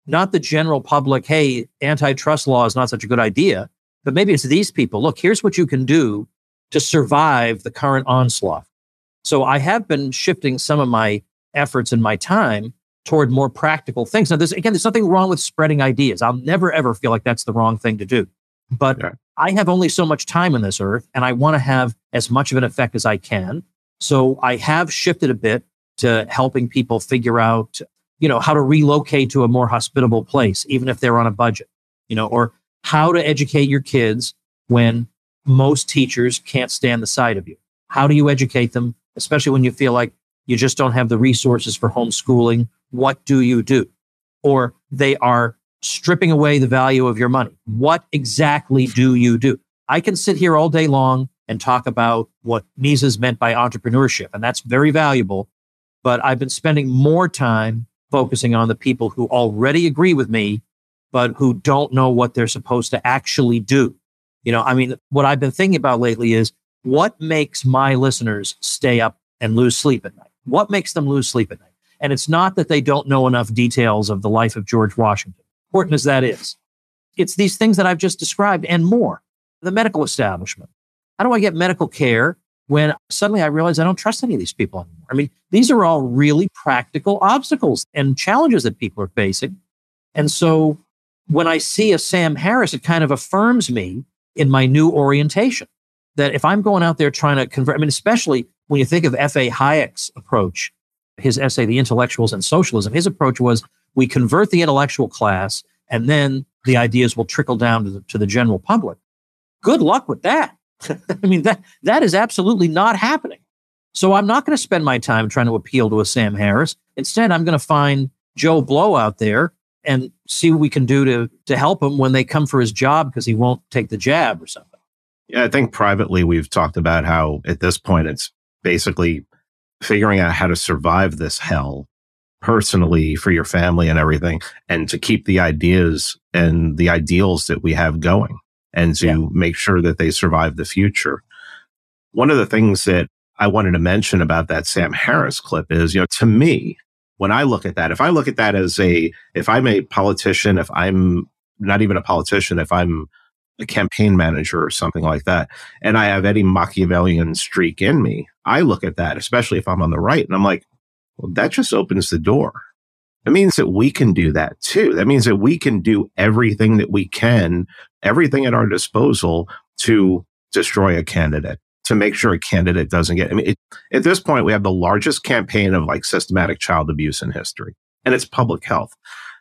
Speaker 1: not the general public, hey, antitrust law is not such a good idea, but maybe it's these people. Look, here's what you can do to survive the current onslaught. So I have been shifting some of my efforts and my time toward more practical things. Now, there's nothing wrong with spreading ideas. I'll never, ever feel like that's the wrong thing to do. But I have only so much time on this earth, and I want to have as much of an effect as I can. So I have shifted a bit to helping people figure out, how to relocate to a more hospitable place, even if they're on a budget, or how to educate your kids when most teachers can't stand the sight of you. How do you educate them, especially when you feel like you just don't have the resources for homeschooling? What do you do? Or they are stripping away the value of your money. What exactly do you do? I can sit here all day long and talk about what Mises meant by entrepreneurship, and that's very valuable. But I've been spending more time focusing on the people who already agree with me, but who don't know what they're supposed to actually do. What I've been thinking about lately is what makes my listeners stay up and lose sleep at night? What makes them lose sleep at night? And it's not that they don't know enough details of the life of George Washington, important as that is. It's these things that I've just described and more. The medical establishment. How do I get medical care when suddenly I realize I don't trust any of these people anymore? These are all really practical obstacles and challenges that people are facing. And so when I see a Sam Harris, it kind of affirms me in my new orientation. That if I'm going out there trying to convert, especially when you think of F.A. Hayek's approach, his essay, The Intellectuals and Socialism, his approach was we convert the intellectual class and then the ideas will trickle down to the general public. Good luck with that. That is absolutely not happening. So I'm not going to spend my time trying to appeal to a Sam Harris. Instead, I'm going to find Joe Blow out there and see what we can do to help him when they come for his job because he won't take the jab or something.
Speaker 3: Yeah, I think privately we've talked about how at this point it's basically figuring out how to survive this hell personally for your family and everything, and to keep the ideas and the ideals that we have going and to make sure that they survive the future. One of the things that I wanted to mention about that Sam Harris clip is, to me, when I look at that, if I look at that as if I'm a politician, if I'm not even a politician, if I'm a campaign manager or something like that, and I have any Machiavellian streak in me, I look at that, especially if I'm on the right, and I'm like, well, that just opens the door. It means that we can do that too. That means that we can do everything that we can, everything at our disposal to destroy a candidate, to make sure a candidate doesn't get, at this point, we have the largest campaign of systematic child abuse in history, and it's public health.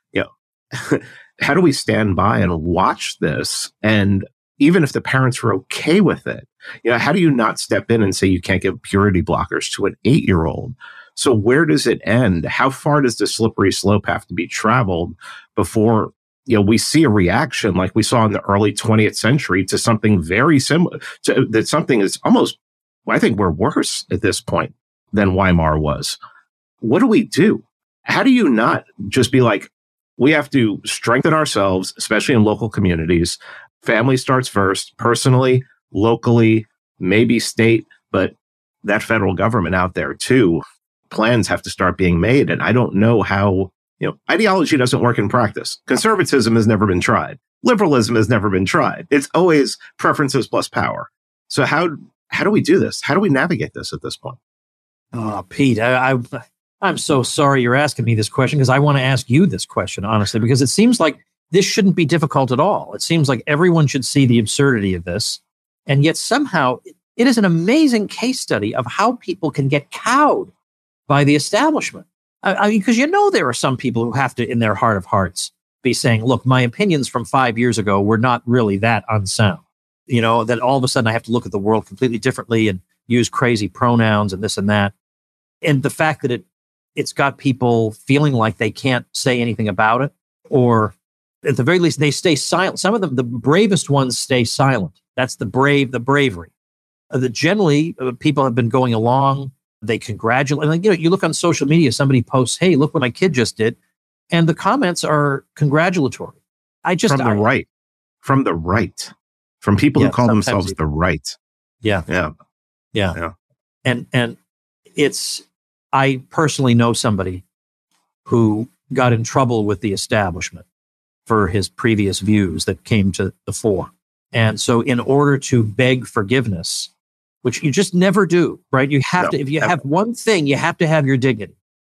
Speaker 3: How do we stand by and watch this? And even if the parents are okay with it, how do you not step in and say you can't give purity blockers to an 8-year-old? So where does it end? How far does the slippery slope have to be traveled before we see a reaction like we saw in the early 20th century to something very similar, that something is almost, I think we're worse at this point than Weimar was. What do we do? How do you not just be like, we have to strengthen ourselves, especially in local communities. Family starts first, personally, locally, maybe state, but that federal government out there too. Plans have to start being made. And I don't know how, ideology doesn't work in practice. Conservatism has never been tried. Liberalism has never been tried. It's always preferences plus power. So how do we do this? How do we navigate this at this point?
Speaker 1: Oh, Pete, I'm so sorry you're asking me this question because I want to ask you this question, honestly, because it seems like this shouldn't be difficult at all. It seems like everyone should see the absurdity of this. And yet somehow it is an amazing case study of how people can get cowed by the establishment. Because there are some people who have to, in their heart of hearts, be saying, look, my opinions from 5 years ago were not really that unsound. That all of a sudden I have to look at the world completely differently and use crazy pronouns and this and that. And the fact that it's got people feeling like they can't say anything about it, or at the very least, they stay silent. Some of them, the bravest ones, stay silent. That's the bravery. Generally, people have been going along. They congratulate. You look on social media, somebody posts, hey, look what my kid just did. And the comments are congratulatory. From the right, from people who call themselves the right. Yeah. And I personally know somebody who got in trouble with the establishment for his previous views that came to the fore. And so in order to beg forgiveness, which you just never do, right? You have to, if you have one thing, you have to have your dignity.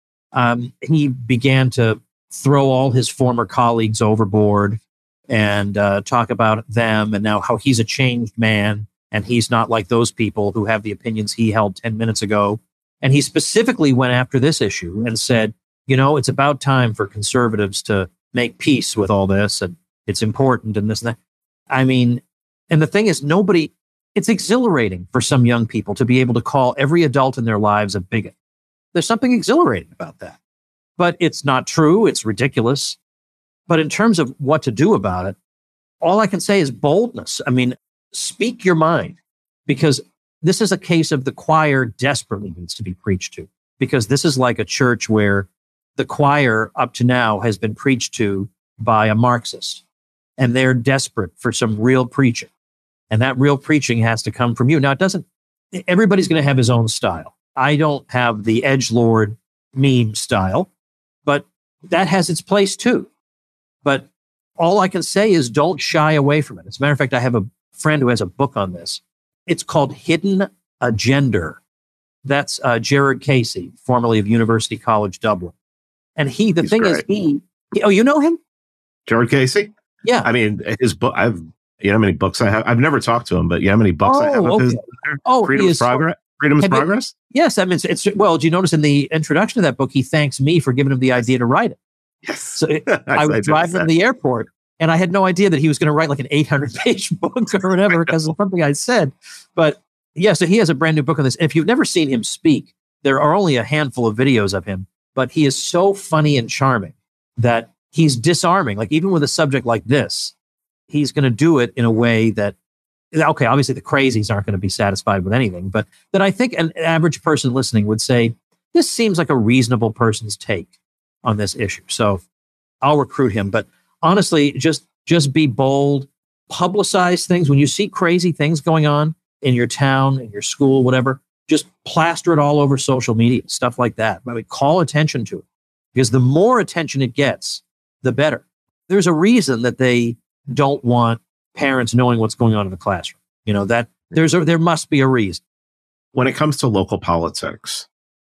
Speaker 1: He began to throw all his former colleagues overboard and talk about them and now how he's a changed man and he's not like those people who have the opinions he held 10 minutes ago. And he specifically went after this issue and said, it's about time for conservatives to make peace with all this and it's important and this and that. I mean, and the thing is, it's exhilarating for some young people to be able to call every adult in their lives a bigot. There's something exhilarating about that. But it's not true. It's ridiculous. But in terms of what to do about it, all I can say is boldness. I mean, speak your mind, because this is a case of the choir desperately needs to be preached to, because this is like a church where the choir up to now has been preached to by a Marxist, and they're desperate for some real preaching. And that real preaching has to come from you. Now, everybody's going to have his own style. I don't have the edgelord meme style, but that has its place too. But all I can say is don't shy away from it. As a matter of fact, I have a friend who has a book on this. It's called Hidden Agenda. That's Gerard Casey, formerly of University College Dublin. And he's great. Oh, you know him?
Speaker 3: Gerard Casey?
Speaker 1: Yeah.
Speaker 3: I mean, his book, you know how many books I have? I've never talked to him, but you know how many books I have of his? Freedom's Progress?
Speaker 1: Yes. I mean, well, do you notice in the introduction of that book, he thanks me for giving him the idea to write it.
Speaker 3: Yes.
Speaker 1: So I was driving to the airport and I had no idea that he was going to write like an 800-page book or whatever because of something I said. But yeah, so he has a brand new book on this. And if you've never seen him speak, there are only a handful of videos of him, but he is so funny and charming that he's disarming. Like even with a subject like this, he's going to do it in a way that, okay, obviously the crazies aren't going to be satisfied with anything, but that I think an average person listening would say, this seems like a reasonable person's take on this issue. So I'll recruit him. But honestly, just be bold, publicize things. When you see crazy things going on in your town, in your school, whatever, just plaster it all over social media, stuff like that. I mean, call attention to it, because the more attention it gets, the better. There's a reason that they don't want parents knowing what's going on in the classroom. That there must be a reason.
Speaker 3: When it comes to local politics,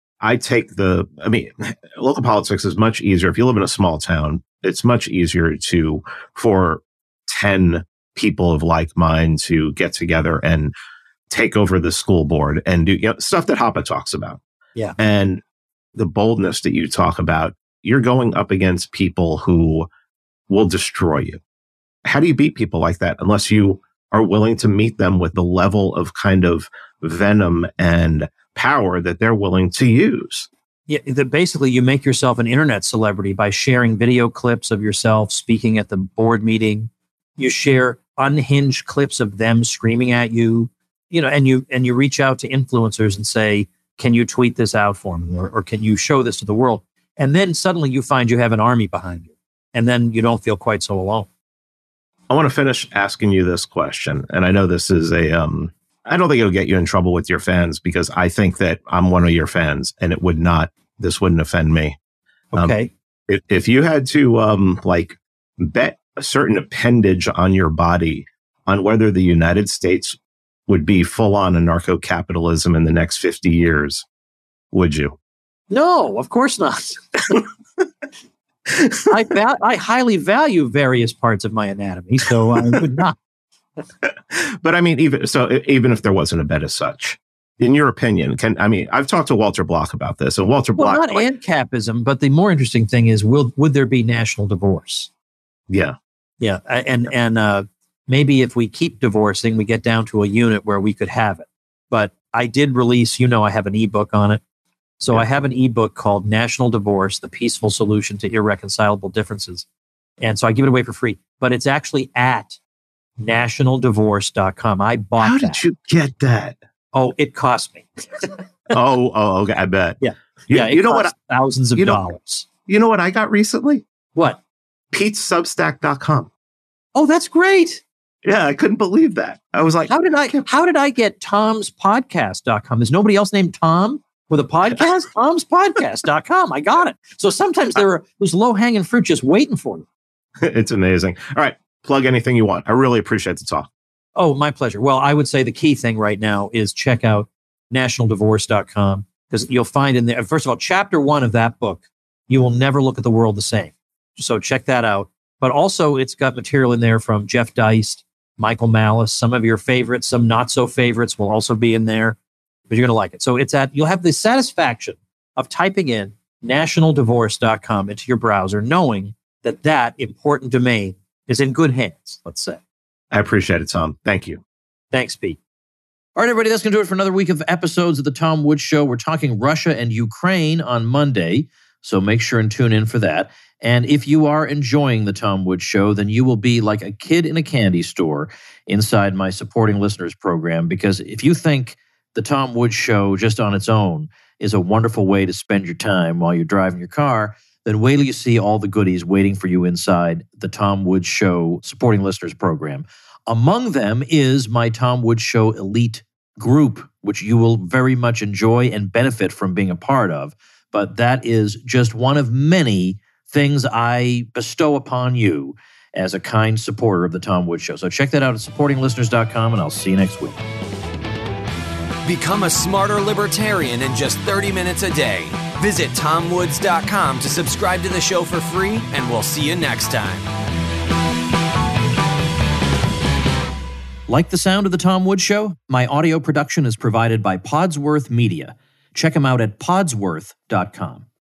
Speaker 3: local politics is much easier. If you live in a small town, it's much easier for 10 people of like mind to get together and take over the school board and do stuff that Hoppe talks about.
Speaker 1: Yeah.
Speaker 3: And the boldness that you talk about, you're going up against people who will destroy you. How do you beat people like that unless you are willing to meet them with the level of kind of venom and power that they're willing to use?
Speaker 1: Yeah, basically you make yourself an internet celebrity by sharing video clips of yourself speaking at the board meeting. You share unhinged clips of them screaming at you, and you reach out to influencers and say, can you tweet this out for me? Or can you show this to the world? And then suddenly you find you have an army behind you. And then you don't feel quite so alone.
Speaker 3: I want to finish asking you this question. And I know this is I don't think it'll get you in trouble with your fans, because I think that I'm one of your fans and this wouldn't offend me.
Speaker 1: Okay.
Speaker 3: If you had to bet a certain appendage on your body on whether the United States would be full on anarcho-capitalism in the next 50 years, would you?
Speaker 1: No, of course not. I highly value various parts of my anatomy, so I would not.
Speaker 3: But I mean, even if there wasn't a bet as such, in your opinion, I've talked to Walter Block about this, and Walter Block,
Speaker 1: not ANCAPism, but the more interesting thing is, would there be national divorce?
Speaker 3: Yeah,
Speaker 1: yeah, and maybe if we keep divorcing, we get down to a unit where we could have it. But I did release, I have an ebook on it. So yeah. I have an ebook called National Divorce, The Peaceful Solution to Irreconcilable Differences. And so I give it away for free, but it's actually at nationaldivorce.com. I bought
Speaker 3: How
Speaker 1: that.
Speaker 3: Did you get that?
Speaker 1: Oh, it cost me.
Speaker 3: Okay, I bet.
Speaker 1: Yeah.
Speaker 3: You know what?
Speaker 1: Thousands of dollars.
Speaker 3: You know what I got recently?
Speaker 1: What?
Speaker 3: PeteSubstack.com.
Speaker 1: Oh, that's great.
Speaker 3: Yeah, I couldn't believe that. I was like,
Speaker 1: how did I get Tom'sPodcast.com? There's nobody else named Tom? With a podcast? Tom'sPodcast.com. I got it. So sometimes there's low-hanging fruit just waiting for you.
Speaker 3: It's amazing. All right. Plug anything you want. I really appreciate the talk.
Speaker 1: Oh, my pleasure. Well, I would say the key thing right now is check out nationaldivorce.com, because you'll find in there, first of all, chapter 1 of that book, you will never look at the world the same. So check that out. But also it's got material in there from Jeff Deist, Michael Malice, some of your favorites, some not so favorites will also be in there, but you're going to like it. So you'll have the satisfaction of typing in nationaldivorce.com into your browser, knowing that important domain is in good hands, let's say.
Speaker 3: I appreciate it, Tom. Thank you.
Speaker 1: Thanks, Pete.
Speaker 4: All right, everybody, that's going to do it for another week of episodes of The Tom Woods Show. We're talking Russia and Ukraine on Monday, so make sure and tune in for that. And if you are enjoying The Tom Woods Show, then you will be like a kid in a candy store inside my supporting listeners program, because if you think The Tom Woods Show just on its own is a wonderful way to spend your time while you're driving your car, then wait till you see all the goodies waiting for you inside the Tom Woods Show supporting listeners program. Among them is my Tom Woods Show Elite group, which you will very much enjoy and benefit from being a part of. But that is just one of many things I bestow upon you as a kind supporter of the Tom Woods Show. So check that out at supportinglisteners.com, and I'll see you next week.
Speaker 2: Become a smarter libertarian in just 30 minutes a day. Visit TomWoods.com to subscribe to the show for free, and we'll see you next time.
Speaker 4: Like the sound of The Tom Woods Show? My audio production is provided by Podsworth Media. Check them out at podsworth.com.